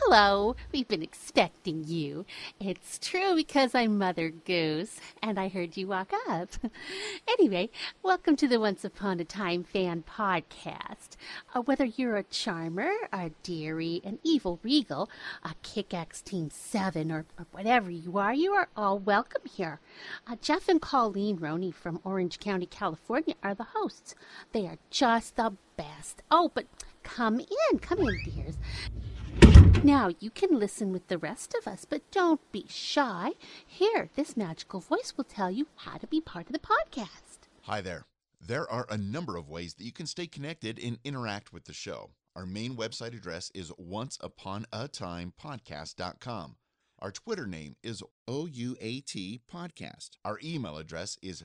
Hello, we've been expecting you. It's true because I'm Mother Goose, and I heard you walk up. Anyway, welcome to the Once Upon a Time fan podcast. Whether you're a charmer, a dearie, an evil regal, a kick-ass Team 7, or whatever you are all welcome here. Jeff and Colleen Roney from Orange County, California are the hosts. They are just the best. Oh, but come in, dears. Now, you can listen with the rest of us, but don't be shy. Here, this magical voice will tell you how to be part of the podcast. Hi there. There are a number of ways that you can stay connected and interact with the show. Our main website address is onceuponatimepodcast.com. Our Twitter name is OUAT Podcast. Our email address is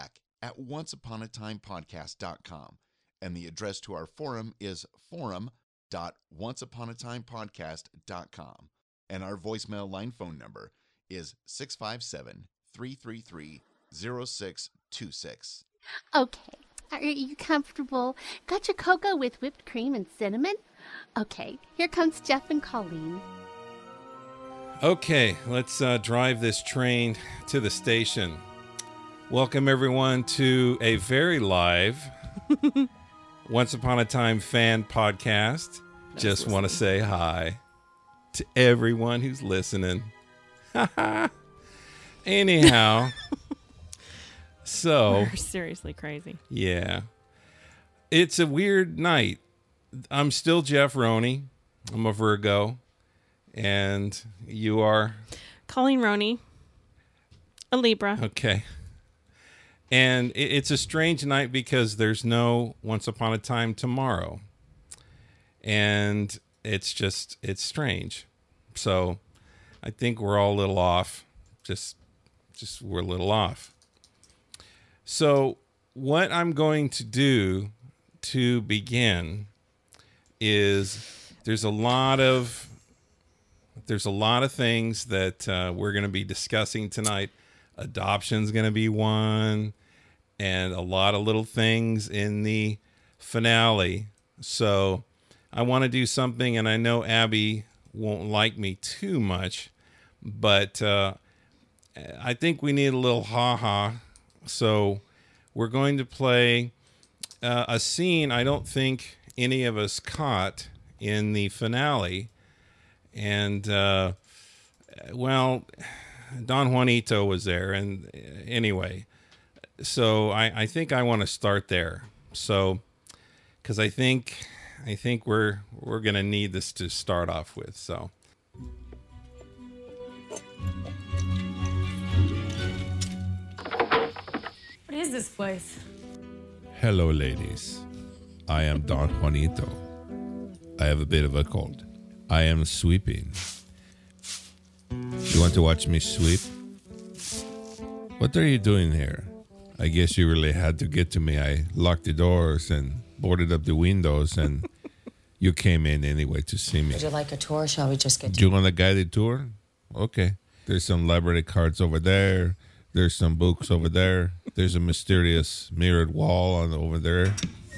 feedback@onceuponatimepodcast.com. And the address to our forum is forum.onceuponatimepodcast.com. And our voicemail line phone number is 657-333-0626. Okay, are you comfortable? Got your cocoa with whipped cream and cinnamon? Okay, here comes Jeff and Colleen. Okay, let's drive this train to the station. Welcome everyone to a very live Once Upon a Time fan podcast. Just want to say hi to everyone who's listening. Anyhow, so we're seriously crazy. Yeah, it's a weird night. I'm still Jeff Roney. I'm a Virgo, and you are Colleen Roney, a Libra. Okay. And it's a strange night because there's no Once Upon a Time tomorrow. And it's strange. So I think we're all a little off. Just we're a little off. So what I'm going to do to begin is there's a lot of things that we're going to be discussing tonight. Adoption's going to be one, and a lot of little things in the finale. So I want to do something, and I know Abby won't like me too much, but I think we need a little ha-ha. So we're going to play a scene I don't think any of us caught in the finale. And, well, Don Juanito was there, and anyway, so I think I want to start there. So, because I think we're gonna need this to start off with. So, What is this place? Hello, ladies. I am Don Juanito. I have a bit of a cold. I am sweeping. You want to watch me sweep? What are you doing here? I guess you really had to get to me. I locked the doors and boarded up the windows, and you came in anyway to see me. Would you like a tour? Shall we just get Do you want a guided tour? Okay. There's some library cards over there. There's some books over there. There's a mysterious mirrored wall over there.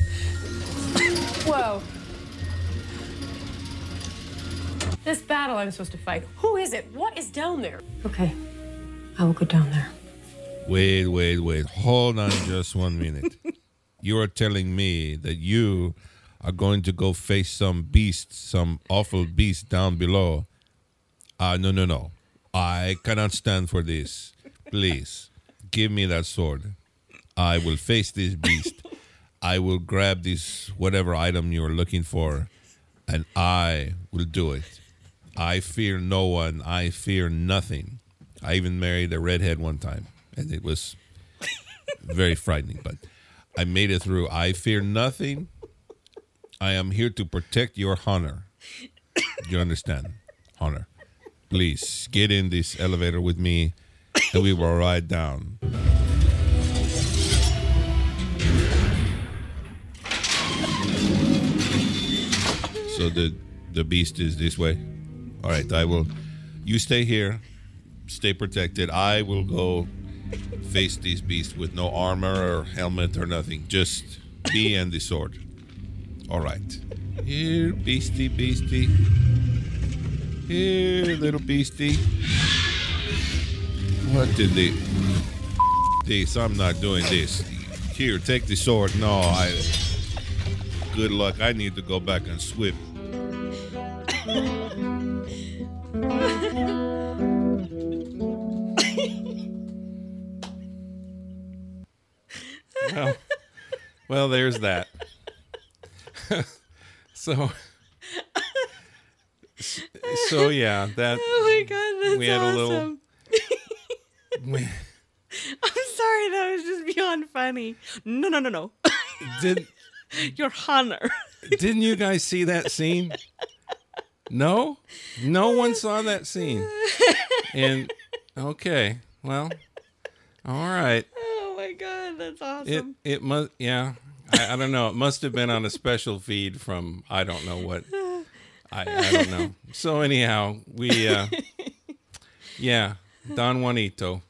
Whoa. This battle I'm supposed to fight, who is it? What is down there? Okay, I will go down there. Wait. Hold on just 1 minute. You are telling me that you are going to go face some beast, some awful beast down below. No. I cannot stand for this. Please, give me that sword. I will face this beast. I will grab this whatever item you're looking for, and I will do it. I fear no one. I fear nothing. I even married a redhead one time, and it was very frightening, but I made it through. I fear nothing. I am here to protect your honor. You understand? Honor. Please, get in this elevator with me, and we will ride down. So the beast is this way. All right, you stay here, stay protected. I will go face these beasts with no armor or helmet or nothing. Just me and the sword. All right. Here, beastie. Here, little beastie. What did they... This, I'm not doing this. Here, take the sword. No, good luck. I need to go back and swim. Well, there's that. So yeah, that. Oh my god, that's we had awesome. a little. I'm sorry, that was just beyond funny. No. Did Your honor. Didn't you guys see that scene? No one saw that scene. And okay, well, all right. Oh my god, that's awesome. It must, yeah. I don't know. It must have been on a special feed from I don't know what. I don't know. So anyhow, we yeah, Don Juanito.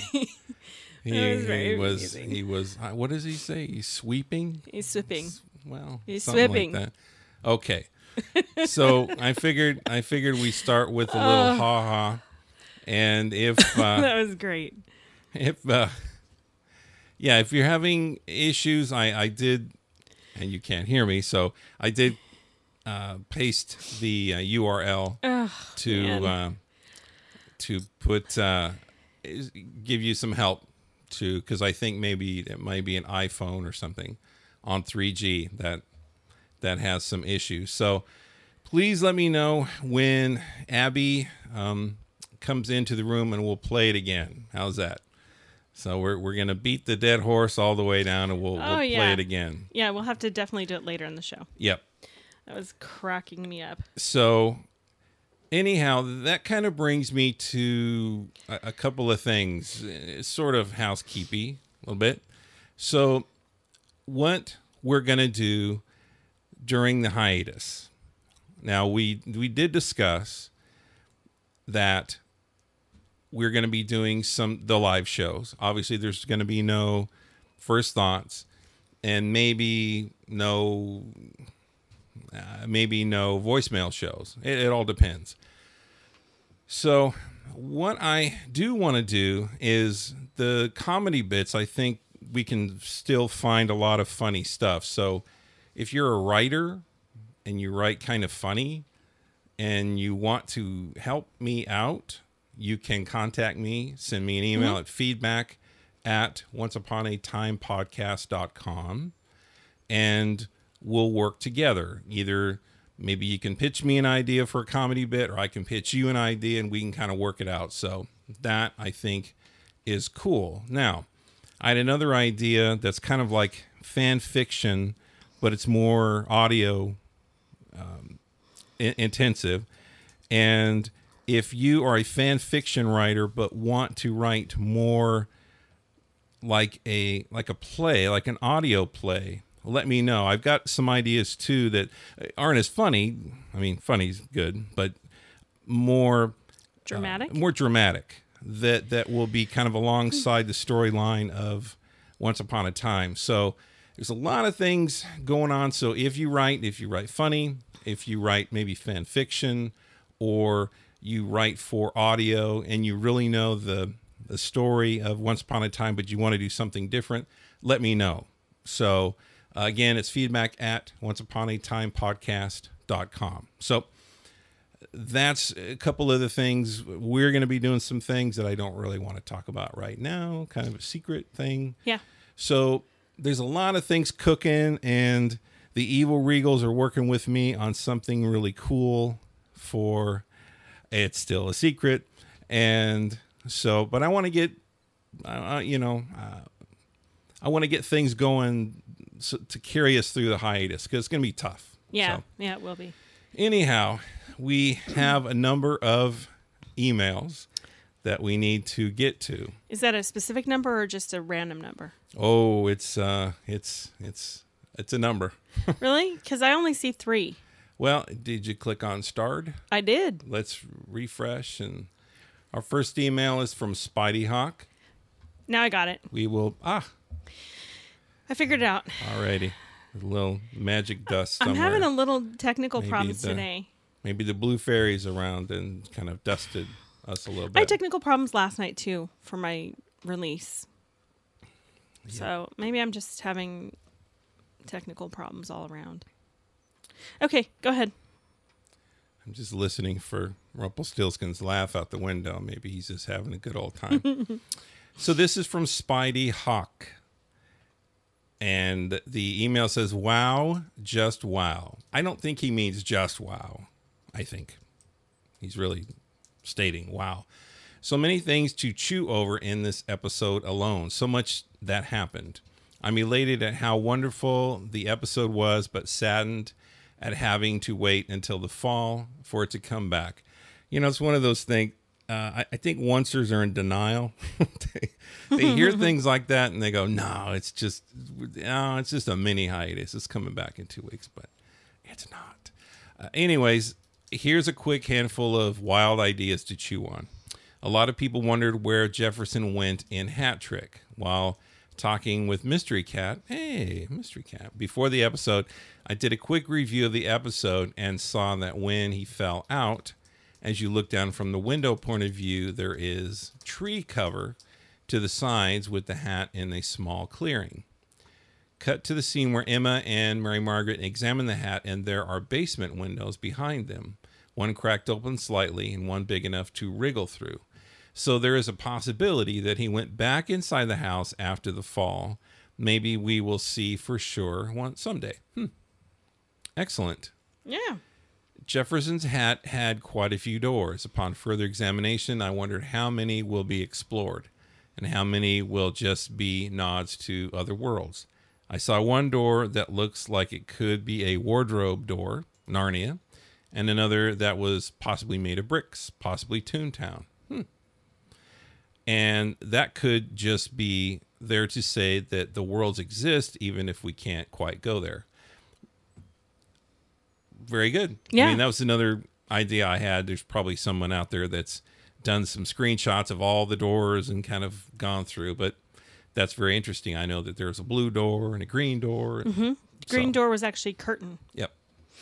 He was. What does he say? He's sweeping. He's sweeping. Well, He's something sweeping. like that. Okay. So I figured we start with a little ha ha, and if That was great. if you're having issues, I did, and you can't hear me, so I did paste the URL to put give you some help because I think maybe it might be an iPhone or something on 3G that has some issues. So please let me know when Abby comes into the room and we'll play it again. How's that? So we're gonna beat the dead horse all the way down and we'll play it again. Yeah, we'll have to definitely do it later in the show. Yep. That was cracking me up. So anyhow, that kind of brings me to a couple of things. It's sort of housekeeping a little bit. So what we're gonna do during the hiatus. Now we did discuss that we're going to be doing the live shows. Obviously there's going to be no first thoughts and maybe no voicemail shows. It all depends. So what I do want to do is the comedy bits. I think we can still find a lot of funny stuff. So if you're a writer and you write kind of funny and you want to help me out, you can contact me, send me an email at feedback@onceuponatimepodcast.com and we'll work together. Either maybe you can pitch me an idea for a comedy bit or I can pitch you an idea and we can kind of work it out. So that I think is cool. Now, I had another idea that's kind of like fan fiction, but it's more audio intensive. And if you are a fan fiction writer but want to write more like a play, like an audio play, let me know. I've got some ideas too that aren't as funny. I mean, funny's good, but more Dramatic? More dramatic. That will be kind of alongside the storyline of Once Upon a Time. So there's a lot of things going on. So if you write funny, if you write maybe fan fiction, or you write for audio and you really know the story of Once Upon a Time, but you want to do something different, let me know. So again, it's feedback@onceuponatimepodcast.com. So that's a couple of the things. We're going to be doing some things that I don't really want to talk about right now, kind of a secret thing. Yeah. So there's a lot of things cooking, and the Evil Regals are working with me on something really cool it's still a secret. And so, but I want to get, I want to get things going to carry us through the hiatus because it's going to be tough. Yeah. So, Yeah, it will be. anyhow, we have a number of emails that we need to get to. Is that a specific number or just a random number? Oh, it's a number. Really? Because I only see 3. Well, did you click on Starred? I did. Let's refresh. And our first email is from Spidey Hawk. Now I got it. We will, I figured it out. alrighty. A little magic dust somewhere. I'm having a little technical Maybe problems today. Maybe the blue fairies around and kind of dusted us a little I bit. had technical problems last night too for my release. So maybe I'm just having technical problems all around. Okay, go ahead. I'm just listening for Rumpelstiltskin's laugh out the window. Maybe he's just having a good old time. So this is from Spidey Hawk. And the email says, wow, just wow. I don't think he means just wow. I think he's really stating wow. So many things to chew over in this episode alone. So much that happened. I'm elated at how wonderful the episode was, but saddened at having to wait until the fall for it to come back. You know, it's one of those things. I think oncers are in denial. they hear things like that and they go, no, it's just a mini hiatus. It's coming back in 2 weeks, but it's not. Anyways, here's a quick handful of wild ideas to chew on. A lot of people wondered where Jefferson went in Hat Trick. While talking with Mystery Cat, hey, Mystery Cat, before the episode, I did a quick review of the episode and saw that when he fell out, as you look down from the window point of view, there is tree cover to the sides with the hat in a small clearing. Cut to the scene where Emma and Mary Margaret examine the hat, and there are basement windows behind them, one cracked open slightly and one big enough to wriggle through. So there is a possibility that he went back inside the house after the fall. Maybe we will see for sure someday. Excellent. Yeah. Jefferson's hat had quite a few doors. Upon further examination, I wondered how many will be explored and how many will just be nods to other worlds. I saw one door that looks like it could be a wardrobe door, Narnia, and another that was possibly made of bricks, possibly Toontown. And that could just be there to say that the worlds exist, even if we can't quite go there. Very good. Yeah. I mean, that was another idea I had. There's probably someone out there that's done some screenshots of all the doors and kind of gone through, but that's very interesting. I know that there's a blue door and a green door. Green door was actually curtain. Yep.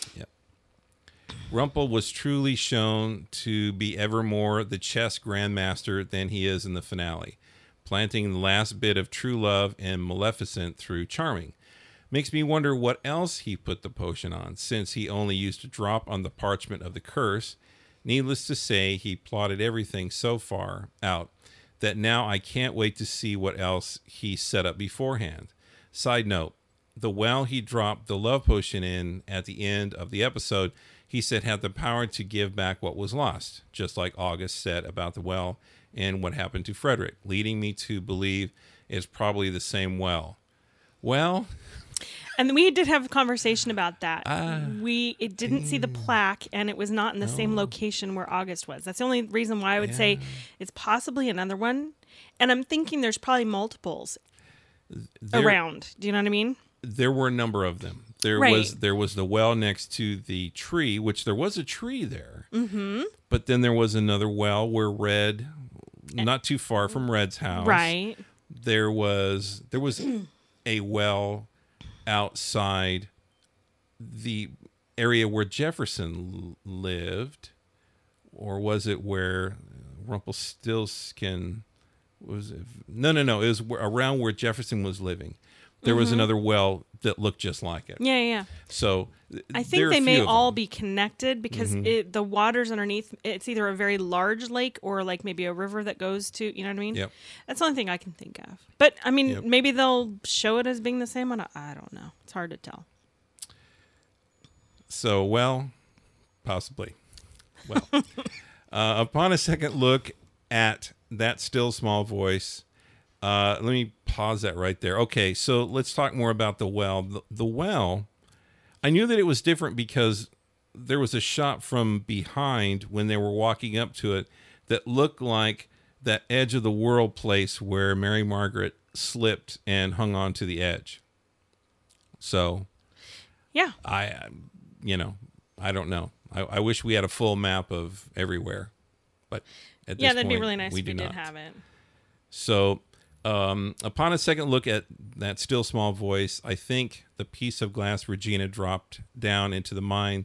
Rumple was truly shown to be ever more the chess grandmaster than he is in the finale, planting the last bit of true love in Maleficent through charming. Makes me wonder what else he put the potion on, since he only used a drop on the parchment of the curse. Needless to say, he plotted everything so far out that now I can't wait to see what else he set up beforehand. Side note, the well he dropped the love potion in at the end of the episode, he said had the power to give back what was lost, just like August said about the well and what happened to Frederick, leading me to believe it's probably the same well. Well... And we did have a conversation about that. It didn't see the plaque, and it was not in the same location where August was. That's the only reason why I would say it's possibly another one. And I'm thinking there's probably multiples around. Do you know what I mean? There were a number of them. There was the well next to the tree, which there was a tree there. Mm-hmm. But then there was another well where Red, not too far from Red's house. Right. There was a well outside the area where Jefferson lived, or was it where Rumpelstiltskin was? No. It was around where Jefferson was living. There was another well that looked just like it. Yeah. So I think they may all be connected because the water's underneath. It's either a very large lake or like maybe a river that goes to, you know what I mean? Yep. That's the only thing I can think of. But I mean, maybe they'll show it as being the same one. I don't know. It's hard to tell. So, well, possibly. Well, upon a second look at that still small voice, let me pause that right there. Okay, so let's talk more about the well. The well, I knew that it was different because there was a shot from behind when they were walking up to it that looked like that edge of the world place where Mary Margaret slipped and hung on to the edge. So, yeah, I don't know. I wish we had a full map of everywhere, but at this that'd point, be really nice we if we do did not have it. So, upon a second look at that still small voice, I think the piece of glass Regina dropped down into the mine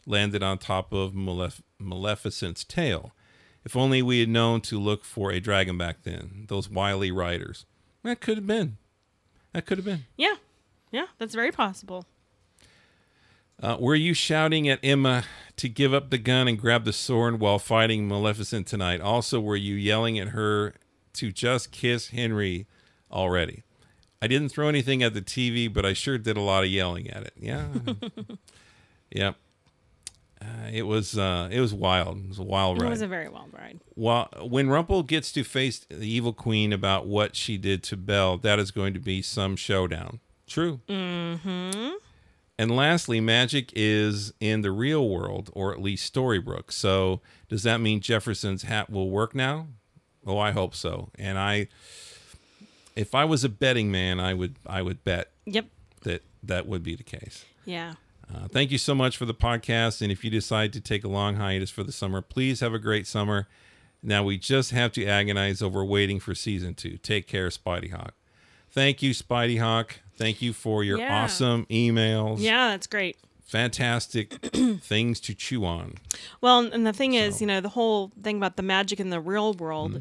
landed on top of Maleficent's tail. If only we had known to look for a dragon back then. Those wily riders. That could have been. Yeah. Yeah, that's very possible. Were you shouting at Emma to give up the gun and grab the sword while fighting Maleficent tonight? Also, were you yelling at her to just kiss Henry already? I didn't throw anything at the TV, but I sure did a lot of yelling at it. Yeah. Yep. It was wild. It was a wild ride. It was a very wild ride. Well, when Rumple gets to face the evil queen about what she did to Belle, that is going to be some showdown. True. Mm-hmm. And lastly, magic is in the real world, or at least Storybrooke. So does that mean Jefferson's hat will work now? Oh, I hope so. And if I was a betting man, I would bet Yep. that would be the case. Yeah. Thank you so much for the podcast. And if you decide to take a long hiatus for the summer, please have a great summer. Now we just have to agonize over waiting for season 2. Take care, Spidey Hawk. Thank you, Spidey Hawk. Thank you for your awesome emails. Yeah, that's great. Fantastic things to chew on. Well, and the thing is, the whole thing about the magic in the real world,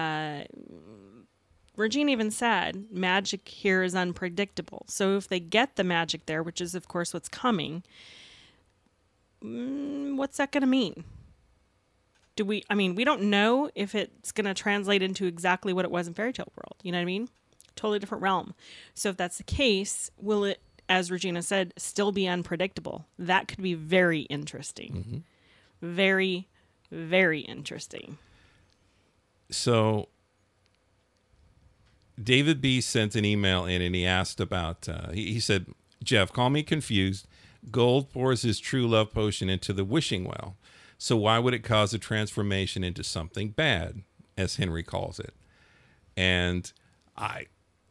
Regina even said, magic here is unpredictable. So if they get the magic there, which is, of course, what's coming, what's that going to mean? We don't know if it's going to translate into exactly what it was in Fairy Tale World. You know what I mean? Totally different realm. So if that's the case, will it, as Regina said, still be unpredictable? That could be very interesting. Very, very interesting. So David B. sent an email in and he asked about, he said, Jeff, call me confused. Gold pours his true love potion into the wishing well. So why would it cause a transformation into something bad, as Henry calls it? And I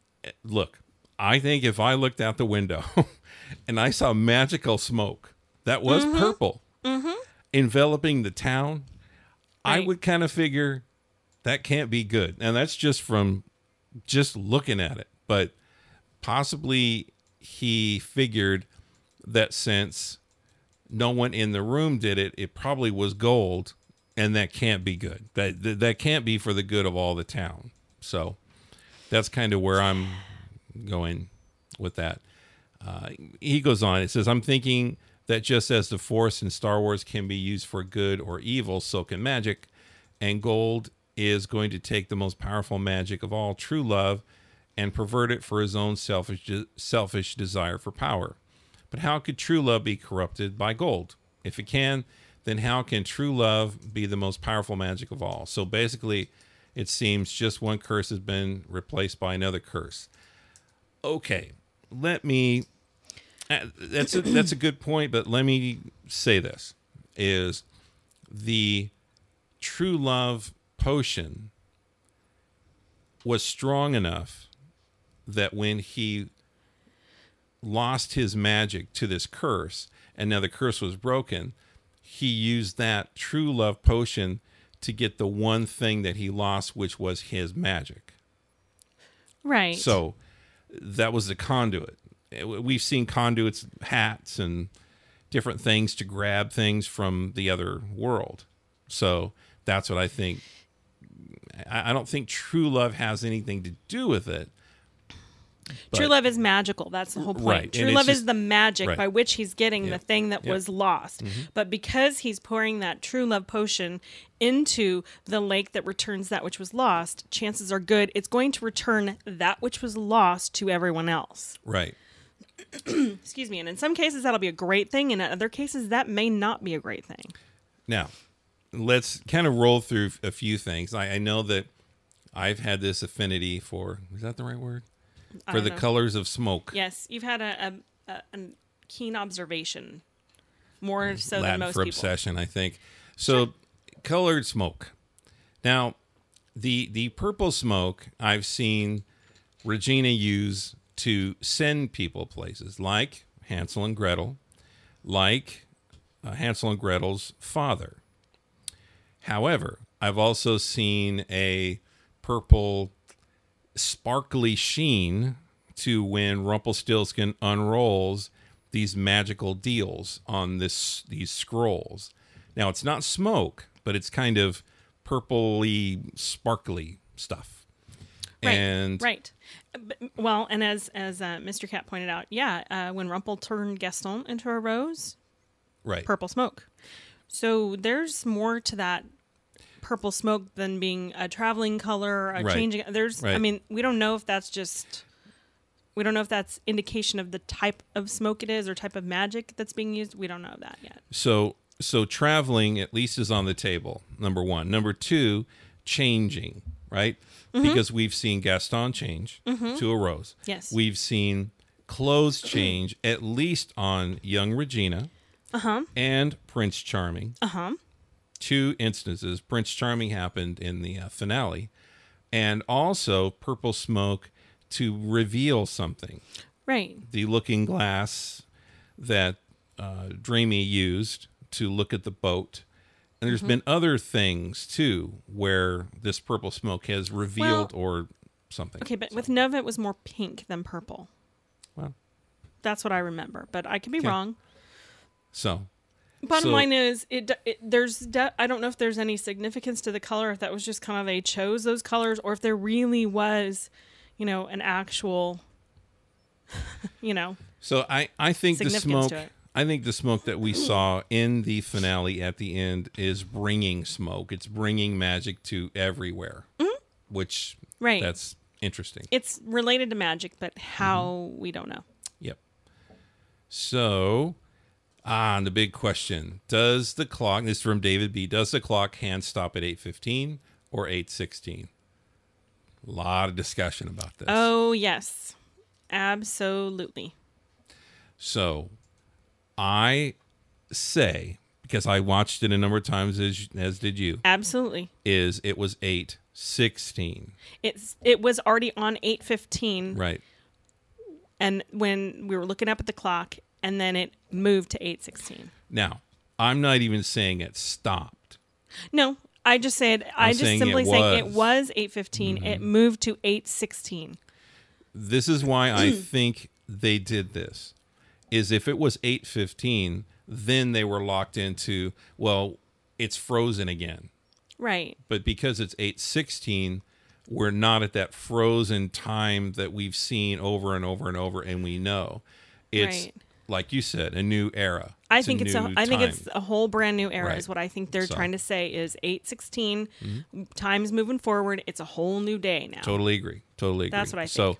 think if I looked out the window and I saw magical smoke that was purple enveloping the town, right, I would kind of figure that can't be good. And that's just from just looking at it. But possibly he figured that since no one in the room did it, it probably was gold, and that can't be good. That can't be for the good of all the town. So that's kind of where I'm going with that. He goes on. It says, I'm thinking that just as the Force in Star Wars can be used for good or evil, so can magic. And gold is going to take the most powerful magic of all, true love, and pervert it for his own selfish desire for power. But how could true love be corrupted by gold? If it can, then how can true love be the most powerful magic of all? So basically, it seems just one curse has been replaced by another curse. Okay, let me... That's a good point, but let me say this. Is the true love potion was strong enough that when he lost his magic to this curse, and now the curse was broken, he used that true love potion to get the one thing that he lost, which was his magic. Right. So that was the conduit. We've seen conduits, hats, and different things to grab things from the other world. So that's what I think. I don't think true love has anything to do with it. True love is magical. That's the whole point. Right. True love is the magic by which he's getting the thing that Yep. was lost. But because he's pouring that true love potion into the lake that returns that which was lost, chances are good it's going to return that which was lost to everyone else. Right. Excuse me. And in some cases, that'll be a great thing. And in other cases, that may not be a great thing. Now, let's kind of roll through a few things. I know that I've had this affinity for, is that the right word? For the colors of smoke. Yes. You've had a keen observation. More so Latin than most for people. obsession, I think. So, colored smoke. Now, the purple smoke I've seen Regina use to send people places, like Hansel and Gretel, like Hansel and Gretel's father. However, I've also seen a purple sparkly sheen to when Rumpelstiltskin unrolls these magical deals on these scrolls. Now, it's not smoke, but it's kind of purpley, sparkly stuff. Right, And right. Well, and as Mr. Cat pointed out, when Rumple turned Gaston into a rose, right. purple smoke. So there's more to that purple smoke than being a traveling color, a Right. changing. There's, Right. I mean, we don't know if that's indication of the type of smoke it is or type of magic that's being used. We don't know that yet. So traveling at least is on the table, number one. Number two, changing, right? Because we've seen Gaston change to a rose. Yes. We've seen clothes change at least on young Regina and Prince Charming. Two instances. Prince Charming happened in the finale. And also purple smoke to reveal something. Right. The looking glass that Dreamy used to look at the boat. And there's been other things, too, where this purple smoke has revealed or something. Okay, but with Nova, it was more pink than purple. Well, That's what I remember, but I could be Okay. wrong. so Bottom line is, I don't know if there's any significance to the color, if that was just kind of they chose those colors, or if there really was, an actual, So I think the significance smoke. to it. I think the smoke that we saw in the finale at the end is bringing smoke. It's bringing magic to everywhere, which Right. that's interesting. It's related to magic, but how we don't know. Yep. So, the big question: does the clock? This is from David B. Does the clock hand stop at 8:15 or 8:16? A lot of discussion about this. Oh yes, absolutely. So, I say, because I watched it a number of times as did you, Absolutely. it was 8:16. It was already on 8:15, Right. and when we were looking up at the clock, and then it moved to 8:16. Now, I'm not even saying it stopped. No, I just said I'm saying simply it saying it was. was 8:15. It moved to 8:16. This is why I think they did this. Is if it was 8:15, then they were locked into, well, it's frozen again. Right. But because it's 8:16, we're not at that frozen time that we've seen over and over and over, and we know it's Right. like you said, a new era. I think it's new I think time. it's a whole brand new era. Right. Is what I think they're So. trying to say is 8:16. Time's moving forward. It's a whole new day now. Totally agree. Totally agree. That's what I So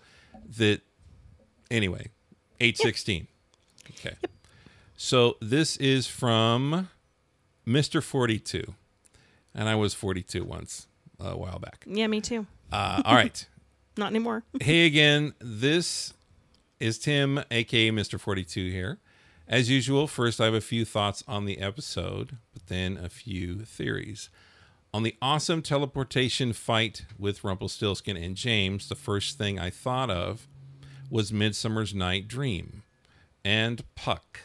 anyway, 8:16. Okay. So this is from Mr. 42. And I was 42 once a while back. Yeah, me too. All right. Not anymore. Hey again. This is Tim, aka Mr. 42 here. As usual, first I have a few thoughts on the episode, but then a few theories. On the awesome teleportation fight with Rumpelstiltskin and James, the first thing I thought of was Midsummer's Night Dream and Puck.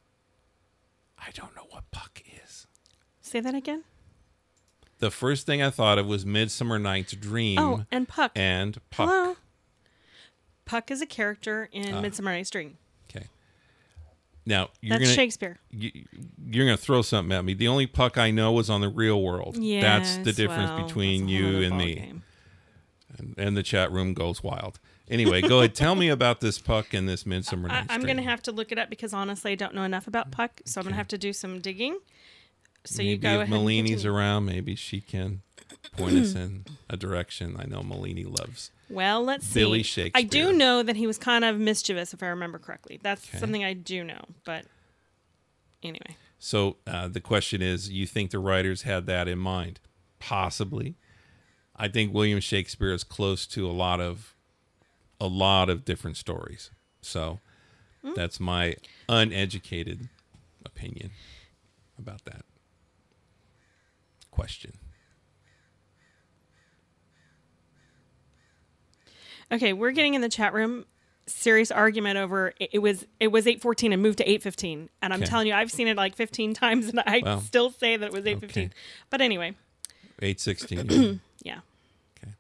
I don't know what Puck is. Say that again. The first thing I thought of was Midsummer Night's Dream Oh, and Puck. and Puck. Hello. Puck is a character in Midsummer Night's Dream. Okay. Now That's Shakespeare. You're gonna throw something at me. The only Puck I know was on the Real World. Yes, That's the difference well, between that's a whole you other and ball me. game. And the chat room goes wild. Anyway, go ahead. Tell me about this Puck and this Midsummer Night's I'm Dream. going to have to look it up because honestly, I don't know enough about Puck, so I'm going to have to do some digging. So you Maybe go if ahead. and Malini's continue. around, maybe she can point us in a direction. I know Malini loves. Well, let's see. Billy I Shakespeare. do know that he was kind of mischievous, if I remember correctly. That's Okay. something I do know. But anyway, So the question is, you think the writers had that in mind? Possibly. I think William Shakespeare is close to a lot of different stories. So that's my uneducated opinion about that question. okay, we're getting in the chat room serious argument over it was 8:14 and moved to 8:15, and I'm Okay. telling you, I've seen it like 15 times, and I Well, still say that it was 8:15. okay. But anyway, 8:16. yeah. Okay.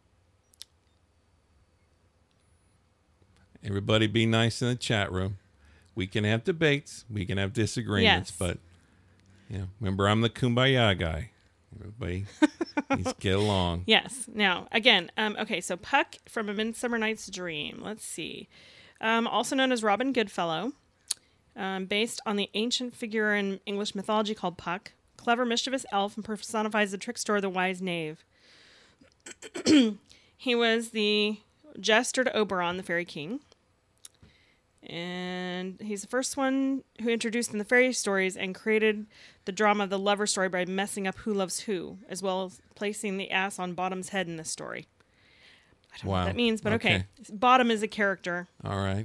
Everybody be nice in the chat room. we can have debates, we can have disagreements, Yes. but remember, I'm the kumbaya guy. Everybody needs to get along. Yes. Now, again, okay, so Puck from A Midsummer Night's Dream. Let's see. Also known as Robin Goodfellow, based on the ancient figure in English mythology called Puck. Clever, mischievous elf and personifies the trickster or the wise knave. He was the jester to Oberon, the fairy king. And he's the first one who introduced in the fairy stories and created the drama of the lover story by messing up who loves who, as well as placing the ass on Bottom's head in this story. I don't know what that means, but okay. Bottom is a character. All right.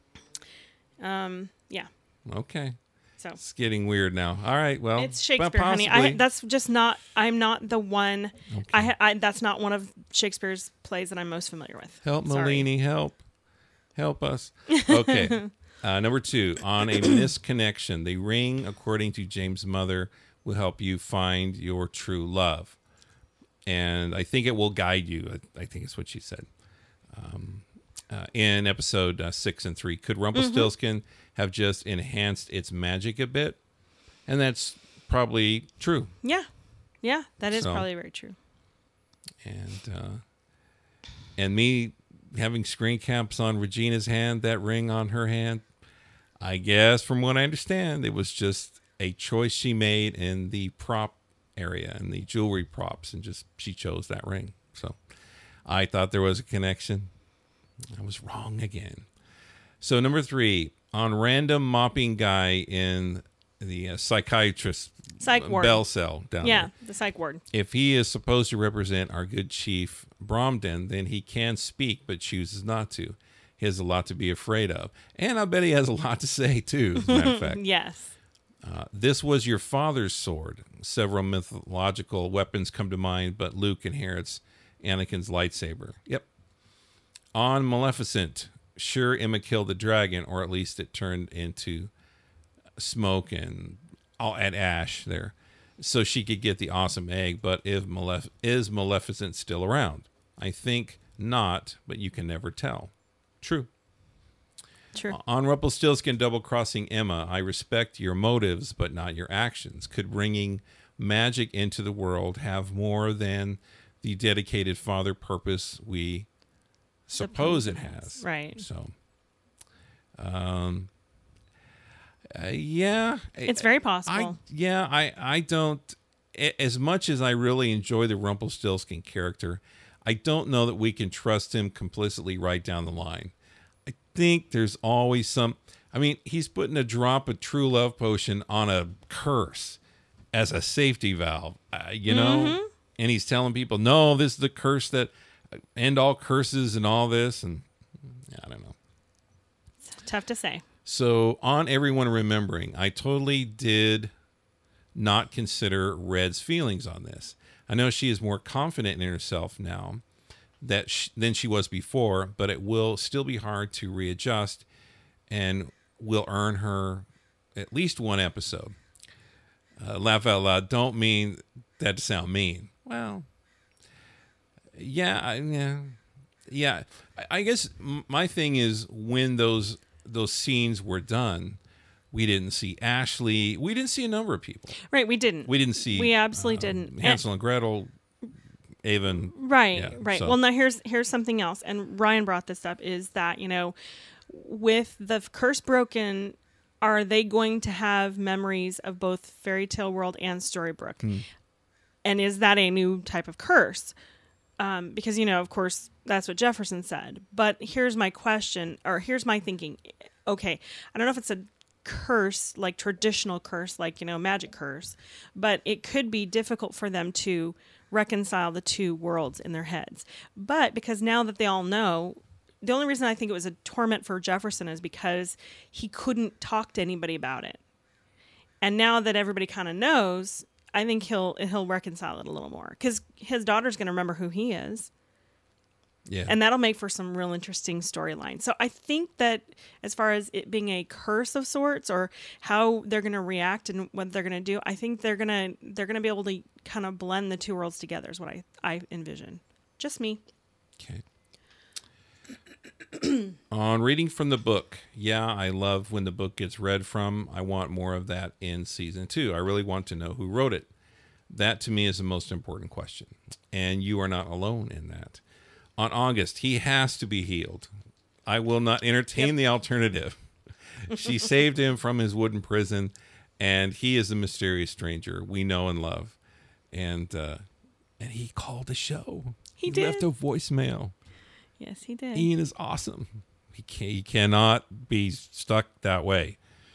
Yeah. Okay. So It's getting weird now. All right. Well, it's Shakespeare, but honey. possibly. That's just not. I'm not the one. Okay. That's not one of Shakespeare's plays that I'm most familiar with. Help, Sorry. Malini, help us. Okay. Number 2, on a misconnection, the ring, according to James' mother, will help you find your true love. And I think it will guide you. I think it's what she said. In episode 6 and 3, could Rumpelstiltskin have just enhanced its magic a bit? And that's probably true. Yeah. Yeah, that is So- probably very true. And me having screen caps on Regina's hand, that ring on her hand, I guess from what I understand, it was just a choice she made in the prop area and the jewelry props, and just she chose that ring. So I thought there was a connection. I was wrong again. So number 3, on random mopping guy in the psychiatrist Psych ward. Bell cell down there. Yeah, the psych ward. If he is supposed to represent our good chief Bromden, then he can speak but chooses not to. He has a lot to be afraid of. And I bet he has a lot to say, too, as a matter of fact. Yes. This was your father's sword. Several mythological weapons come to mind, but Luke inherits Anakin's lightsaber. Yep. On Maleficent, sure, Emma killed the dragon, or at least it turned into smoke and all at ash there, so she could get the awesome egg. But is Maleficent still around? I think not, but you can never tell. True. On Rumpelstiltskin double-crossing Emma, I respect your motives, but not your actions. Could bringing magic into the world have more than the dedicated father purpose we suppose it has? Right. So, yeah. It's very possible. I don't, as much as I really enjoy the Rumpelstiltskin character, I don't know that we can trust him complicitly right down the line. I think there's always some, I mean, he's putting a drop of true love potion on a curse as a safety valve, you know? And he's telling people, no, this is the curse that end all curses and all this. And I don't know. It's tough to say. So on everyone remembering, I totally did not consider Red's feelings on this. I know she is more confident in herself now than she was before, but it will still be hard to readjust and will earn her at least one episode. Laugh out loud. Don't mean that to sound mean. Well, yeah. I guess my thing is when those scenes were done, we didn't see Ashley. We didn't see a number of people. Right, we didn't. We didn't see. We absolutely didn't. Hansel and Gretel. Even right, yeah, right. so. Well, now here's something else, and Ryan brought this up: is that with the curse broken, are they going to have memories of both Fairy Tale World and Storybrooke? And is that a new type of curse? Because of course, that's what Jefferson said. But here's my question, or here's my thinking. Okay, I don't know if it's a curse, like traditional curse, like magic curse, but it could be difficult for them to reconcile the two worlds in their heads. But because now that they all know, the only reason I think it was a torment for Jefferson is because he couldn't talk to anybody about it. And now that everybody kind of knows, I think he'll reconcile it a little more, because his daughter's going to remember who he is. Yeah. And that'll make for some real interesting storyline. So I think that as far as it being a curse of sorts, or how they're going to react and what they're going to do, I think they're going to be able to kind of blend the two worlds together is what I envision. Just me. Okay. On reading from the book, yeah, I love when the book gets read from. I want more of that in season 2. I really want to know who wrote it. That to me is the most important question. And you are not alone in that. On August, he has to be healed. I will not entertain the alternative. She saved him from his wooden prison, and he is a mysterious stranger we know and love. And he called the show. He did. Left a voicemail. Yes, he did. Ian is awesome. He cannot be stuck that way.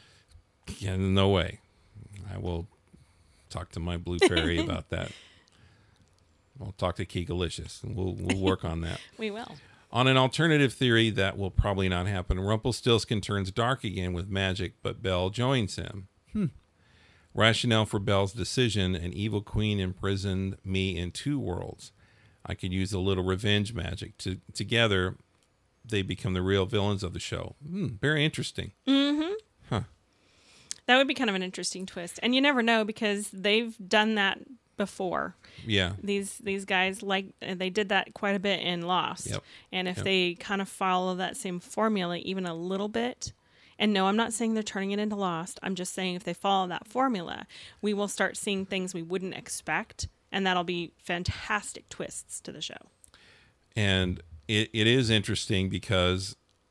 No way. I will talk to my blue fairy about that. I'll talk to Keegalicious, and we'll work on that. We will. On an alternative theory that will probably not happen, Rumpelstiltskin turns dark again with magic, but Belle joins him. Rationale for Belle's decision: an evil queen imprisoned me in 2 worlds. I could use a little revenge magic. Together, they become the real villains of the show. Very interesting. Mm-hmm. Huh. That would be kind of an interesting twist. And you never know, because they've done that before. Yeah. These guys, they did that quite a bit in Lost. Yep. And if they kind of follow that same formula even a little bit, and no, I'm not saying they're turning it into Lost. I'm just saying if they follow that formula, we will start seeing things we wouldn't expect. And that'll be fantastic twists to the show. And it is interesting because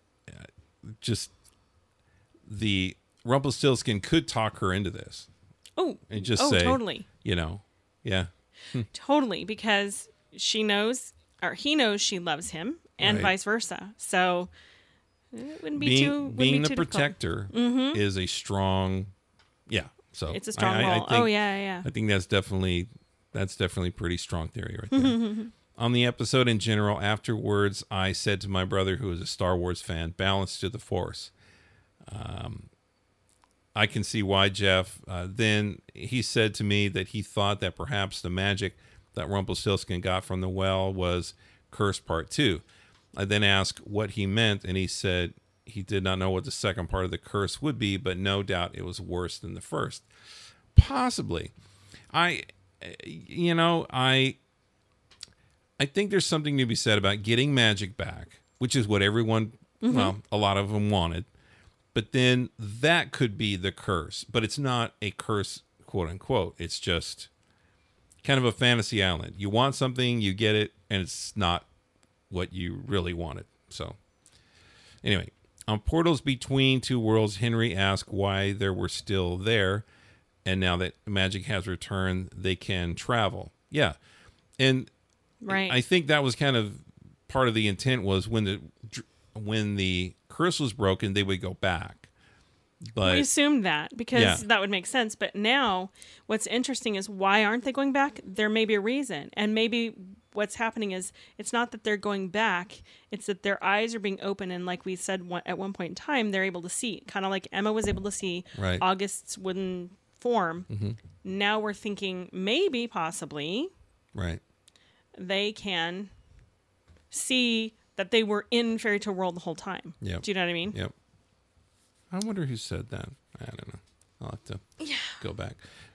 just the Rumpelstiltskin could talk her into this. Oh, and just say, totally. Yeah. Totally, because she knows, or he knows she loves him, and vice versa. So it wouldn't be too being the difficult. protector is a strong, So it's a strong role. I think that's definitely pretty strong theory right there. On the episode in general, afterwards, I said to my brother, who is a Star Wars fan, balance to the Force. I can see why, Jeff. Then he said to me that he thought that perhaps the magic that Rumpelstiltskin got from the well was Curse Part 2. I then asked what he meant, and he said he did not know what the second part of the curse would be, but no doubt it was worse than the first. Possibly. I think there's something to be said about getting magic back, which is what everyone, a lot of them wanted. But then that could be the curse, but it's not a curse, quote unquote. It's just kind of a fantasy island. You want something, you get it, and it's not what you really wanted. So anyway, on Portals Between Two Worlds, Henry asked why they were still there. And now that magic has returned, they can travel. Yeah. And right. I think that was kind of part of the intent, was when the curse was broken, they would go back. But we assumed that because that would make sense. But now what's interesting is, why aren't they going back? There may be a reason. And maybe what's happening is, it's not that they're going back. It's that their eyes are being open. And like we said, at one point in time, they're able to see, kind of like Emma was able to see August's wooden form. Now we're thinking maybe, possibly, they can see that they were in Fairy Tale World the whole time. Yep. Do you know what I mean? Yep. I wonder who said that. I don't know. I'll have to go back.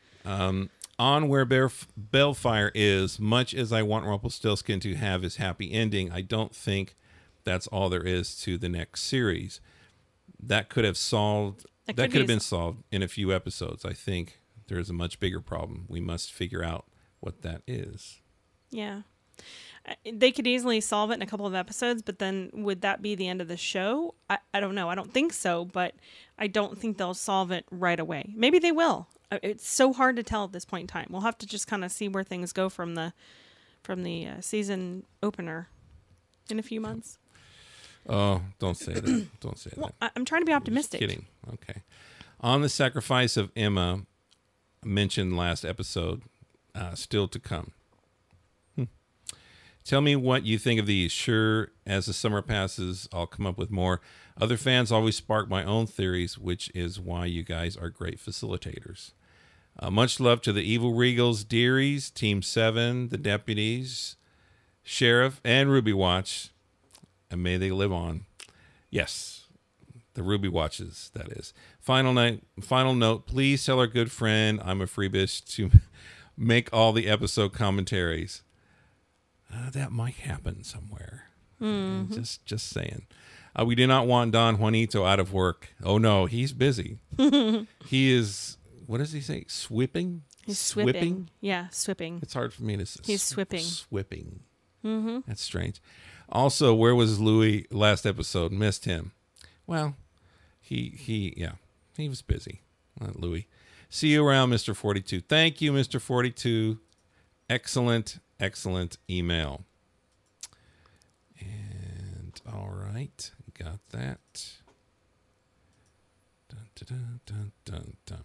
On Where Bellfire Is, much as I want Rumpelstiltskin to have his happy ending, I don't think that's all there is to the next series. That could have been solved in a few episodes. I think there's a much bigger problem. We must figure out what that is. Yeah. They could easily solve it in a couple of episodes, but then would that be the end of the show? I don't know. I don't think so, but I don't think they'll solve it right away. Maybe they will. It's so hard to tell at this point in time. We'll have to just kind of see where things go from the season opener in a few months. Oh, don't say that. Don't say that. I'm trying to be optimistic. Just kidding. Okay. On the sacrifice of Emma, mentioned last episode, still to come. Tell me what you think of these. Sure, as the summer passes, I'll come up with more. Other fans always spark my own theories, which is why you guys are great facilitators. Much love to the Evil Regals, Dearies, Team 7, the Deputies, Sheriff, and Ruby Watch. And may they live on. Yes, the Ruby Watches, that is. Final note, please tell our good friend I'm a freebie to make all the episode commentaries. That might happen somewhere. Just saying. We do not want Don Juanito out of work. Oh, no, he's busy. He is, what does he say? Swipping? He's swipping. Yeah, swipping. It's hard for me to say. He's swipping. Swipping. Mm-hmm. That's strange. Also, where was Louis last episode? Missed him. Well, he was busy. Louis. See you around, Mr. 42. Thank you, Mr. 42. Excellent email. And all right, got that. Dun, dun, dun, dun, dun.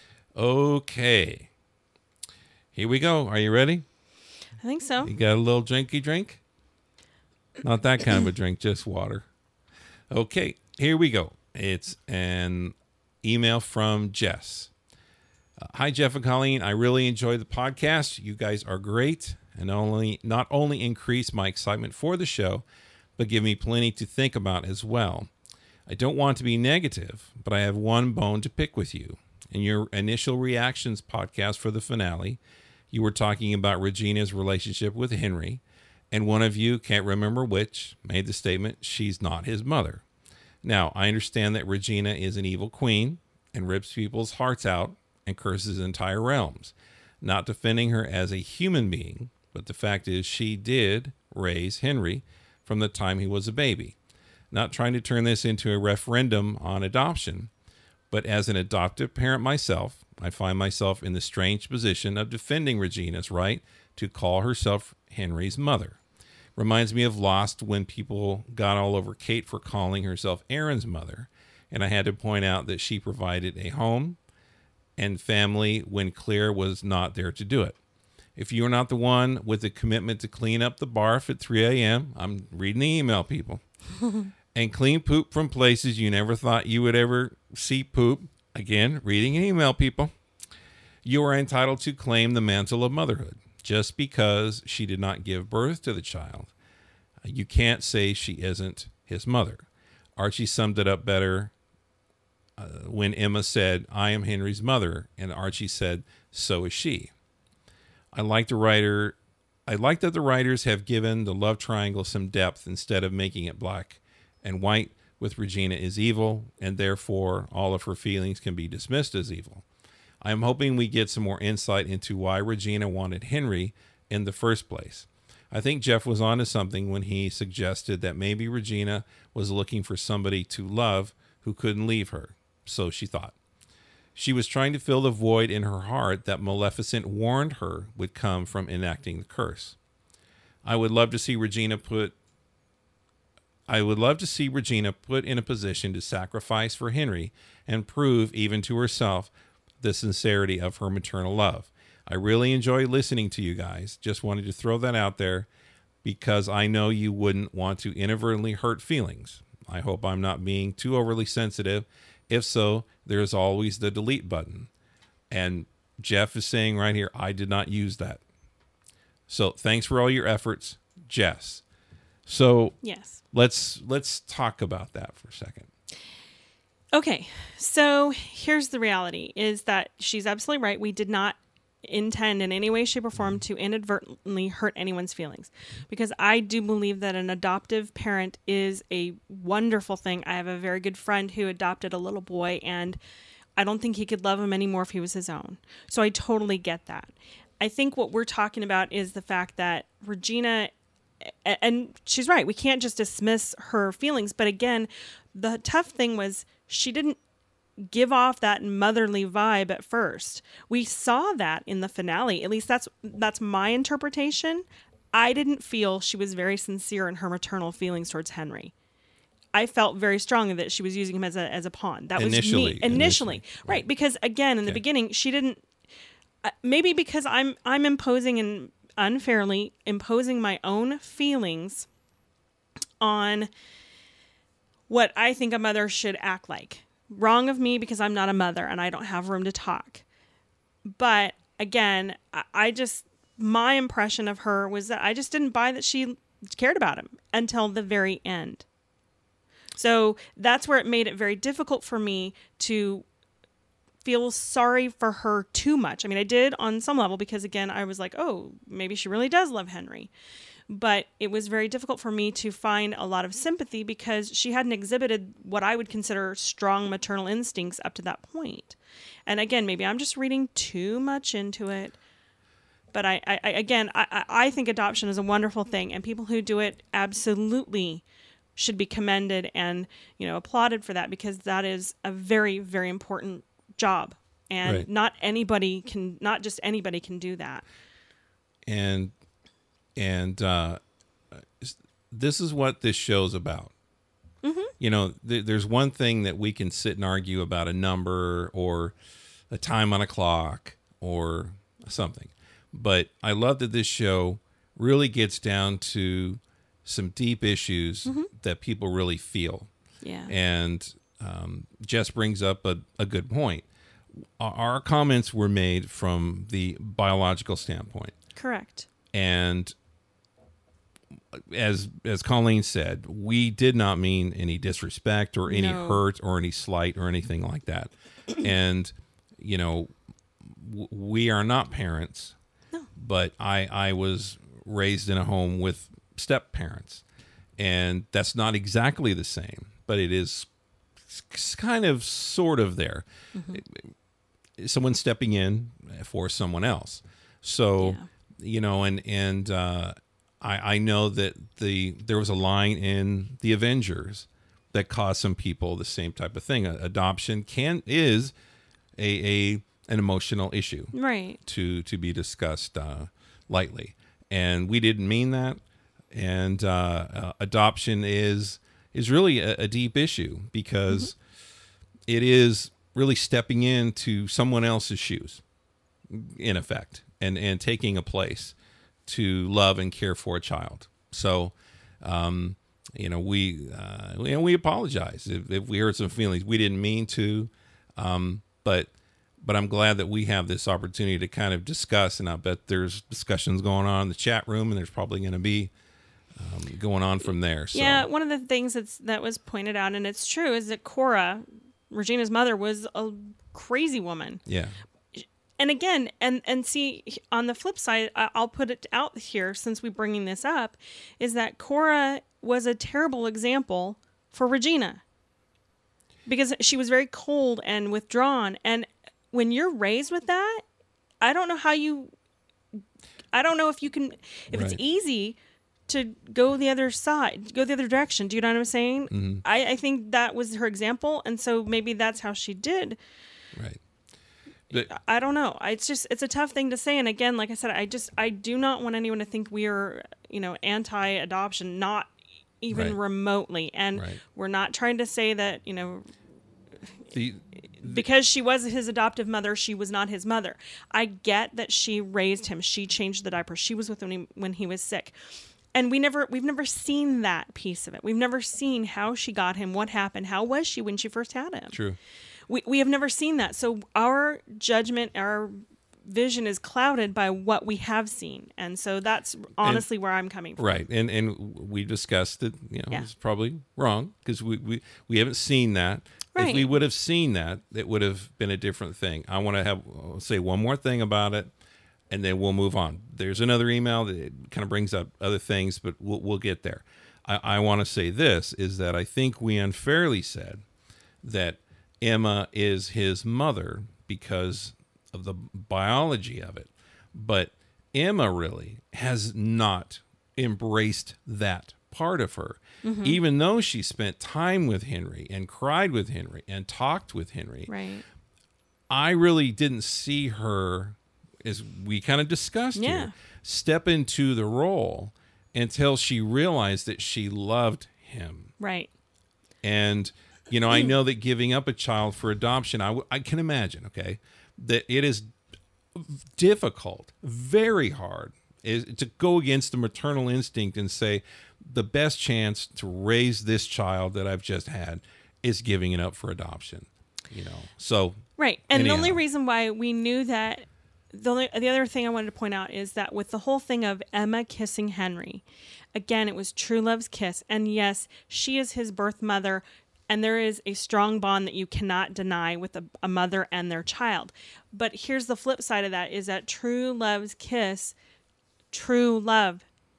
Okay. Here we go. Are you ready? I think so. You got a little drinky drink? Not that kind of a drink, just water. Okay, here we go. It's an email from Jess. Hi, Jeff and Colleen. I really enjoy the podcast. You guys are great and not only increase my excitement for the show, but give me plenty to think about as well. I don't want to be negative, but I have one bone to pick with you. In your initial reactions podcast for the finale, you were talking about Regina's relationship with Henry, and one of you, can't remember which, made the statement, she's not his mother. Now, I understand that Regina is an evil queen and rips people's hearts out and curses entire realms. Not defending her as a human being, but the fact is she did raise Henry from the time he was a baby. Not trying to turn this into a referendum on adoption, but as an adoptive parent myself, I find myself in the strange position of defending Regina's right to call herself Henry's mother. Reminds me of Lost when people got all over Kate for calling herself Aaron's mother, and I had to point out that she provided a home and family when Claire was not there to do it. If you're not the one with the commitment to clean up the barf at 3 a.m., I'm reading the email, people, and clean poop from places you never thought you would ever see poop, again, reading an email, people, you are entitled to claim the mantle of motherhood. Just because she did not give birth to the child, you can't say she isn't his mother. Archie summed it up better when Emma said, I am Henry's mother, and Archie said, so is she. I like that the writers have given the love triangle some depth instead of making it black and white, with Regina is evil, and therefore all of her feelings can be dismissed as evil. I am hoping we get some more insight into why Regina wanted Henry in the first place. I think Jeff was onto something when he suggested that maybe Regina was looking for somebody to love who couldn't leave her, so she thought. She was trying to fill the void in her heart that Maleficent warned her would come from enacting the curse. I would love to see Regina put in a position to sacrifice for Henry and prove even to herself the sincerity of her maternal love. I really enjoy listening to you guys. Just wanted to throw that out there because I know you wouldn't want to inadvertently hurt feelings. I hope I'm not being too overly sensitive. If so, there's always the delete button. And Jeff is saying right here, I did not use that. So thanks for all your efforts, Jess. So yes, let's talk about that for a second. Okay, so here's the reality, is that she's absolutely right. We did not intend in any way, shape, or form to inadvertently hurt anyone's feelings, because I do believe that an adoptive parent is a wonderful thing. I have a very good friend who adopted a little boy, and I don't think he could love him anymore if he was his own. So I totally get that. I think what we're talking about is the fact that Regina, and she's right, we can't just dismiss her feelings, but again, the tough thing was she didn't give off that motherly vibe at first. We saw that in the finale. At least that's my interpretation. I didn't feel she was very sincere in her maternal feelings towards Henry. I felt very strongly that she was using him as a pawn. That was me initially. Right? Because again, in the beginning, she didn't. Maybe because I'm imposing and unfairly imposing my own feelings on what I think a mother should act like. Wrong of me because I'm not a mother and I don't have room to talk. But again, my impression of her was that I just didn't buy that she cared about him until the very end. So that's where it made it very difficult for me to feel sorry for her too much. I mean, I did on some level because again, I was like, oh, maybe she really does love Henry. but it was very difficult for me to find a lot of sympathy because she hadn't exhibited what I would consider strong maternal instincts up to that point. And again, maybe I'm just reading too much into it. But I think adoption is a wonderful thing, and people who do it absolutely should be commended and, applauded for that, because that is a very, very important job. And Right. not just anybody can do that. And this is what this show's about. There's one thing that we can sit and argue about, a number or a time on a clock or something. But I love that this show really gets down to some deep issues that people really feel. Yeah. And Jess brings up a good point. Our comments were made from the biological standpoint. Correct. And as Colleen said, we did not mean any disrespect or any hurt or any slight or anything like that. And, we are not parents. No. But I was raised in a home with step parents. And that's not exactly the same, but it is kind of sort of there. Someone stepping in for someone else. So, I know that there was a line in The Avengers that caused some people the same type of thing. Adoption is an emotional issue, right? To be discussed lightly, and we didn't mean that. And adoption is really a deep issue because it is really stepping into someone else's shoes, in effect, and taking a place to love and care for a child. So, we apologize if we hurt some feelings. We didn't mean to, but I'm glad that we have this opportunity to kind of discuss, and I bet there's discussions going on in the chat room, and there's probably going to be going on from there. So. Yeah, one of the things that was pointed out, and it's true, is that Cora, Regina's mother, was a crazy woman. Yeah. And again, and see, on the flip side, I'll put it out here since we're bringing this up, is that Cora was a terrible example for Regina. Because she was very cold and withdrawn. And when you're raised with that, I don't know if you can, if it's easy to go the other side, go the other direction. Do you know what I'm saying? Mm-hmm. I think that was her example. And so maybe that's how she did. Right. I don't know. It's a tough thing to say. And again, like I said, I do not want anyone to think we are, anti-adoption, not even remotely. And we're not trying to say that, because she was his adoptive mother, she was not his mother. I get that she raised him. She changed the diaper. She was with him when he was sick. And we've never seen that piece of it. We've never seen how she got him, what happened, how was she when she first had him. True. We have never seen that. So our judgment, our vision is clouded by what we have seen. And so that's honestly where I'm coming from. Right. And we discussed that, it's probably wrong because we haven't seen that. Right. If we would have seen that, it would have been a different thing. I want to say one more thing about it, and then we'll move on. There's another email that kind of brings up other things, but we'll get there. I want to say this, is that I think we unfairly said that Emma is his mother because of the biology of it. But Emma really has not embraced that part of her. Mm-hmm. Even though she spent time with Henry and cried with Henry and talked with Henry. Right. I really didn't see her, as we kind of discussed here, step into the role until she realized that she loved him. Right. And I know that giving up a child for adoption, I can imagine, that it is difficult, very hard, is to go against the maternal instinct and say, the best chance to raise this child that I've just had is giving it up for adoption, So right. And the only reason why we knew that, the other thing I wanted to point out is that with the whole thing of Emma kissing Henry, again, it was true love's kiss. And yes, she is his birth mother. And there is a strong bond that you cannot deny with a mother and their child. But here's the flip side of that, is that true love's kiss, true love,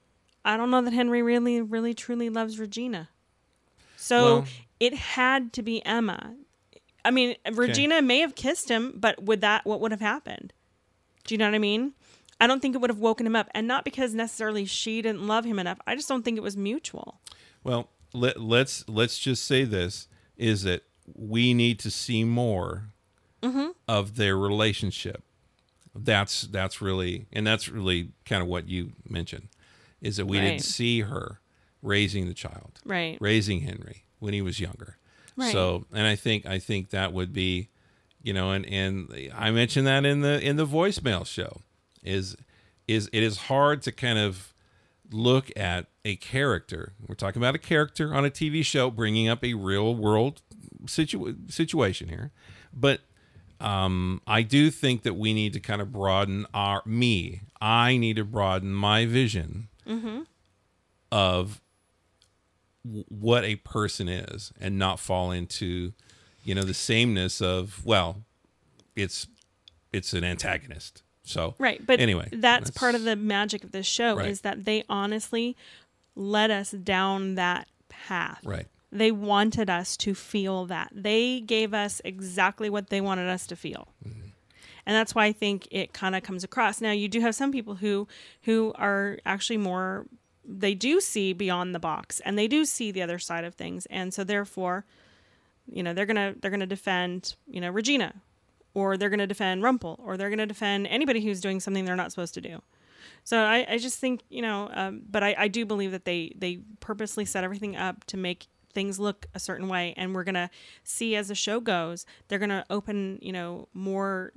I don't know that Henry really, really, truly loves Regina. So Well- it had to be Emma. I mean, Regina may have kissed him, but what would have happened? Do you know what I mean? I don't think it would have woken him up. And not because necessarily she didn't love him enough. I just don't think it was mutual. Well, let's just say this, is that we need to see more of their relationship. That's really kind of what you mentioned, is that we didn't see her raising the child, Right. raising Henry when he was younger. Right. So, and I think that would be, and I mentioned that in the voicemail show, is it is hard to kind of look at a character. We're talking about a character on a TV show, bringing up a real world situation here, but I do think that we need to kind of broaden I need to broaden my vision of what a person is, and not fall into, the sameness of, well, it's an antagonist. So Right. But anyway, that's part of the magic of this show, Right. is that they honestly led us down that path. Right. They wanted us to feel that. They gave us exactly what they wanted us to feel. And that's why I think it kind of comes across. Now, you do have some people who are actually more, they do see beyond the box, and they do see the other side of things. And so therefore, they're going to defend, Regina, or they're going to defend Rumpel, or they're going to defend anybody who's doing something they're not supposed to do. So I just think, but I do believe that they purposely set everything up to make things look a certain way. And we're going to see, as the show goes, they're going to open, more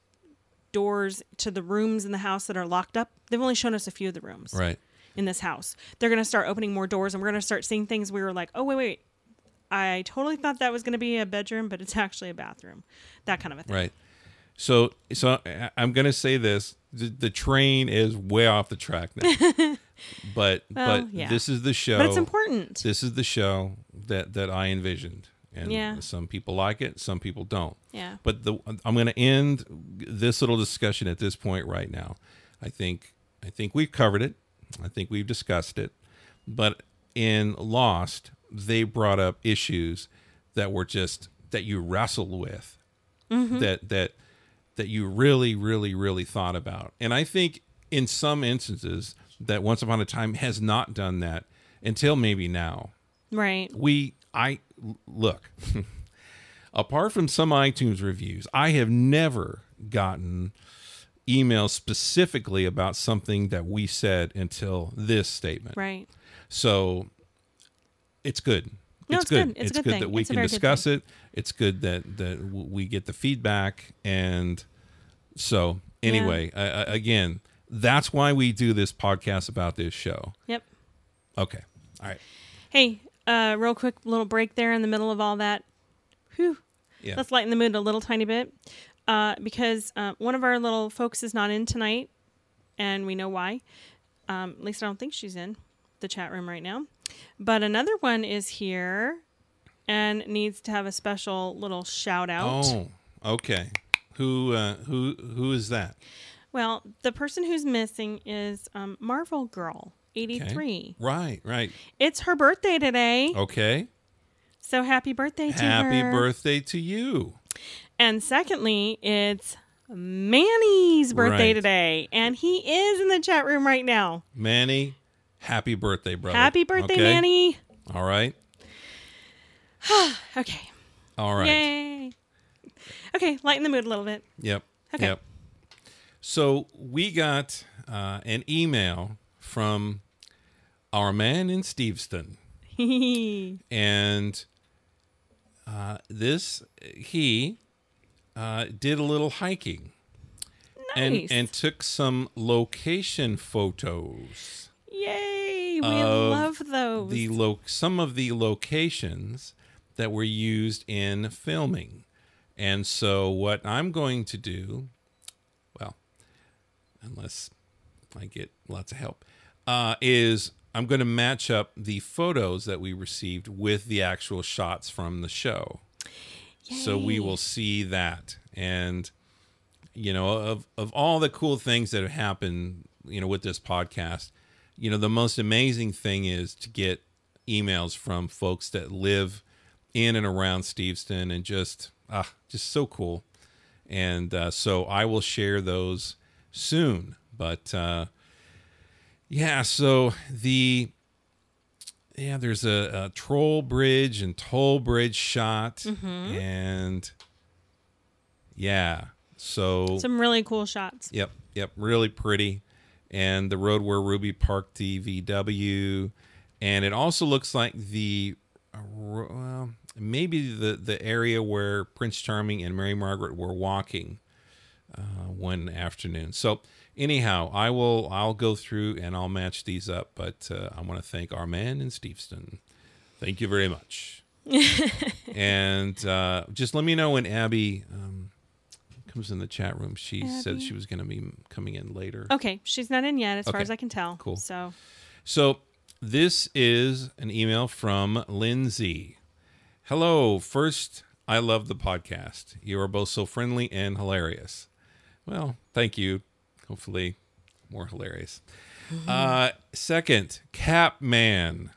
doors to the rooms in the house that are locked up. They've only shown us a few of the rooms Right. in this house. They're going to start opening more doors, and we're going to start seeing things we were like, oh, wait. I totally thought that was going to be a bedroom, but it's actually a bathroom. That kind of a thing. Right. So I'm going to say this: the train is way off the track now. but yeah. this is the show. But it's important. This is the show that I envisioned, and Yeah. some people like it, some people don't. Yeah. But I'm going to end this little discussion at this point right now. I think we've covered it. I think we've discussed it. But in Lost, they brought up issues that were just that you wrestled with, that you really, really, really thought about. And I think in some instances that Once Upon a Time has not done that until maybe now. Right. Look, apart from some iTunes reviews, I have never gotten emails specifically about something that we said until this statement. Right. So it's good. No, it's good. It's It's a good good thing. that we It's a can very good discuss thing. it. It's good that we get the feedback. And so anyway, again, that's why we do this podcast about this show. Yep. Okay. All right. Hey, real quick little break there in the middle of all that. Whew. Yeah. Let's lighten the mood a little tiny bit. Because one of our little folks is not in tonight, and we know why. At least I don't think she's in the chat room right now. But another one is here and needs to have a special little shout out. Oh, okay. Who is that? Well, the person who's missing is Marvel Girl 83. Okay. Right. It's her birthday today. Okay. So happy birthday to her. Happy birthday to you. And secondly, it's Manny's birthday Right. today. And he is in the chat room right now. Manny, happy birthday, brother. Happy birthday, Okay? Manny. All right. Okay. All right. Yay. Okay, lighten the mood a little bit. Yep. Okay. Yep. So we got an email from our man in Steveston. And he did a little hiking. Nice. And took some location photos. Yay, we of love those. Some of the locations that were used in filming. And so what I'm going to do, well, unless I get lots of help, is I'm going to match up the photos that we received with the actual shots from the show. Yay. So we will see that. And, of all the cool things that have happened, with this podcast, the most amazing thing is to get emails from folks that live in and around Steveston, and just so cool. And so I will share those soon. But so there's a troll bridge and toll bridge shot, and so some really cool shots. Yep, really pretty. And the road where Ruby parked the VW, and it also looks like maybe the area where Prince Charming and Mary Margaret were walking one afternoon. So anyhow, I'll go through and I'll match these up. But I want to thank our man in Steveston. Thank you very much. And just let me know when Abby comes in the chat room. She said she was going to be coming in later. Okay, she's not in yet, as far as I can tell. Cool. So this is an email from Lindsay. Hello. First, I love the podcast. You are both so friendly and hilarious. Well, thank you. Hopefully more hilarious. Second, Cap Man.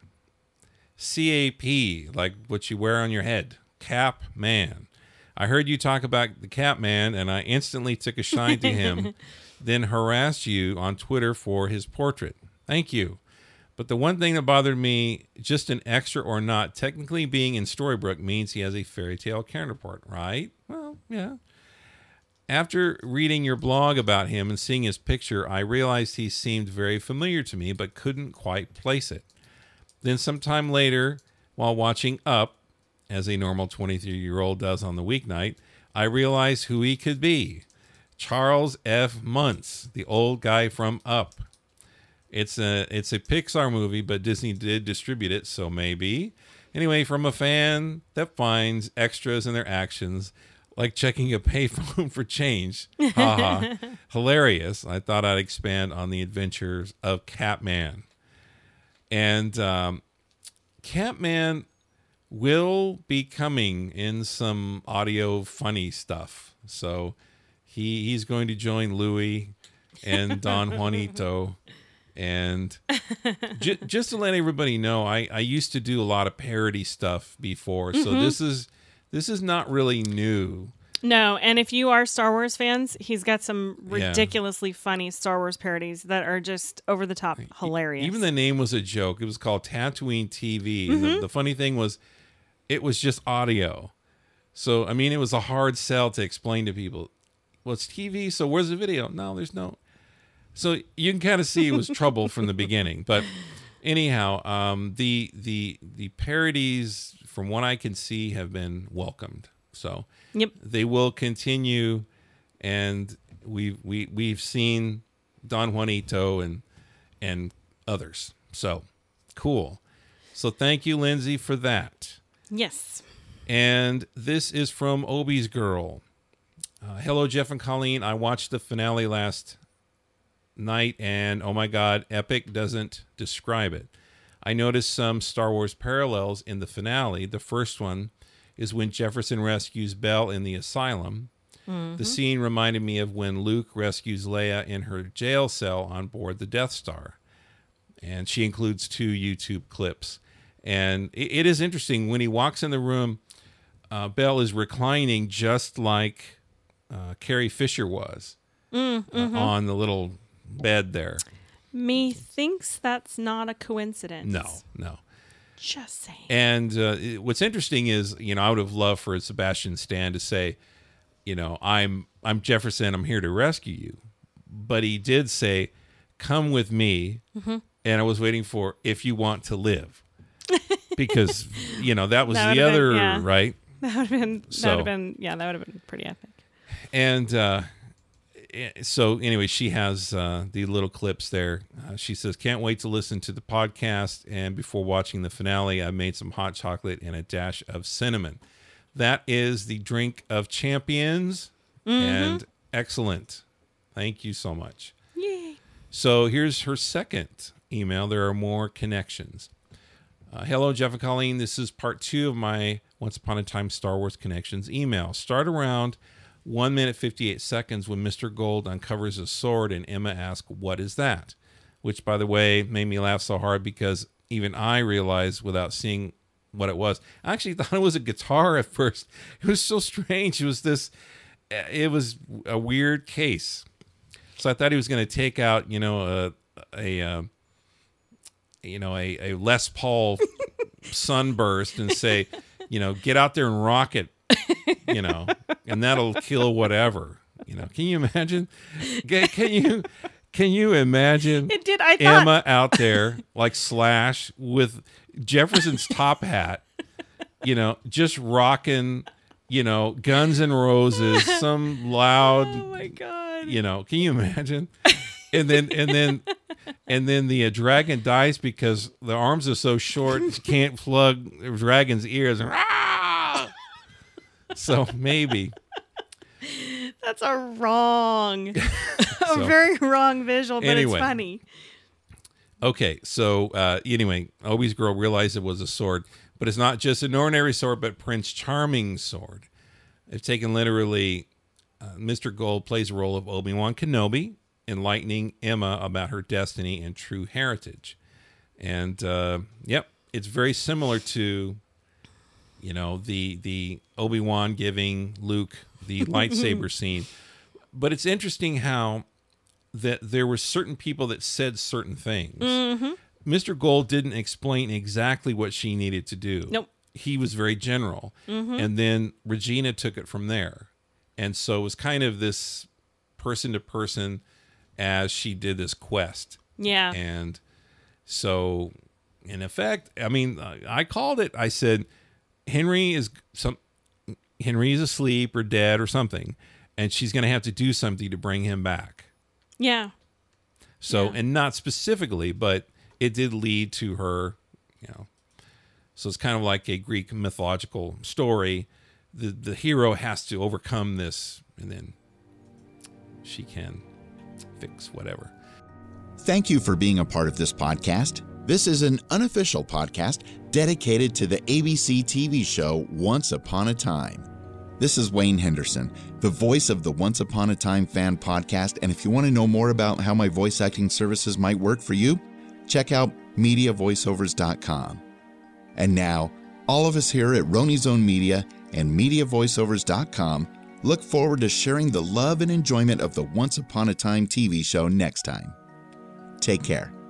CAP, like what you wear on your head. Cap Man. I heard you talk about the Cap Man, and I instantly took a shine to him, then harassed you on Twitter for his portrait. Thank you. But the one thing that bothered me, just an extra or not, technically being in Storybrooke means he has a fairy tale counterpart, right? Well, yeah. After reading your blog about him and seeing his picture, I realized he seemed very familiar to me, but couldn't quite place it. Then sometime later, while watching Up, as a normal 23-year-old does on the weeknight, I realized who he could be. Charles F. Muntz, the old guy from Up. It's a Pixar movie, but Disney did distribute it, so maybe. Anyway, from a fan that finds extras in their actions, like checking a payphone for change. Haha. Hilarious. I thought I'd expand on the adventures of Catman. And Catman will be coming in some audio funny stuff. So he's going to join Louis and Don Juanito. And just to let everybody know, I used to do a lot of parody stuff before. So this is not really new. No, and if you are Star Wars fans, he's got some ridiculously funny Star Wars parodies that are just over the top hilarious. Even the name was a joke. It was called Tatooine TV. And the funny thing was, it was just audio. So, I mean, it was a hard sell to explain to people. Well, it's TV, so where's the video? No, there's no. So you can kind of see it was trouble from the beginning. But anyhow, the parodies, from what I can see, have been welcomed. So they will continue, and we've seen Don Juanito and others. So cool. So thank you, Lindsay, for that. Yes. And this is from Obi's Girl. Hello, Jeff and Colleen. I watched the finale last night, and oh my God, epic doesn't describe it. I noticed some Star Wars parallels in the finale. The first one is when Jefferson rescues Belle in the asylum. The scene reminded me of when Luke rescues Leia in her jail cell on board the Death Star. And she includes 2 YouTube clips. And it is interesting. When he walks in the room, Belle is reclining just like Carrie Fisher was on the little bed there. Methinks that's not a coincidence. No. Just saying. And what's interesting is, I would have loved for Sebastian Stan to say, I'm Jefferson, I'm here to rescue you. But he did say, come with me. And I was waiting for, if you want to live. Because, that was the other, right? That would have been pretty epic. And so anyway, she has the little clips there. She says, can't wait to listen to the podcast. And before watching the finale, I made some hot chocolate and a dash of cinnamon. That is the drink of champions. And excellent. Thank you so much. Yay. So here's her second email. There are more connections. Hello, Jeff and Colleen. This is part 2 of my Once Upon a Time Star Wars Connections email. Start around 1 minute 58 seconds when Mr. Gold uncovers a sword and Emma asks, what is that? which, by the way, made me laugh so hard because even I realized without seeing what it was. I actually thought it was a guitar at first. It was so strange. It was a weird case. So I thought he was going to take out, a Les Paul Sunburst and say, get out there and rock it, and that'll kill whatever. Can you imagine? Can you imagine It did. I thought Emma out there like Slash with Jefferson's top hat, just rocking, Guns N' Roses, some loud. Oh my God. Can you imagine? And then the dragon dies because the arms are so short, you can't plug the dragon's ears. So maybe. That's a very wrong visual, but Anyway. it's funny. Okay, so anyway, Obi's girl realized it was a sword, but it's not just an ordinary sword, but Prince Charming's sword. They've taken literally, Mr. Gold plays the role of Obi-Wan Kenobi, enlightening Emma about her destiny and true heritage. And, it's very similar to, the Obi-Wan giving Luke the lightsaber scene. But it's interesting how that there were certain people that said certain things. Mm-hmm. Mr. Gold didn't explain exactly what she needed to do. Nope. He was very general. Mm-hmm. And then Regina took it from there. And so it was kind of this person to person as she did this quest. Yeah. And so, in effect, I called it. I said, Henry is asleep or dead or something, and she's going to have to do something to bring him back. Yeah. So, Yeah. and not specifically, but it did lead to her, So it's kind of like a Greek mythological story. The hero has to overcome this, and then she can fix whatever. Thank you for being a part of this podcast. This is an unofficial podcast dedicated to the ABC TV show Once Upon a Time. This is Wayne Henderson, the voice of the Once Upon a Time fan podcast, and if you want to know more about how my voice acting services might work for you, check out MediaVoiceovers.com. And now, all of us here at Roni Zone Media and MediaVoiceovers.com look forward to sharing the love and enjoyment of the Once Upon a Time TV show next time. Take care.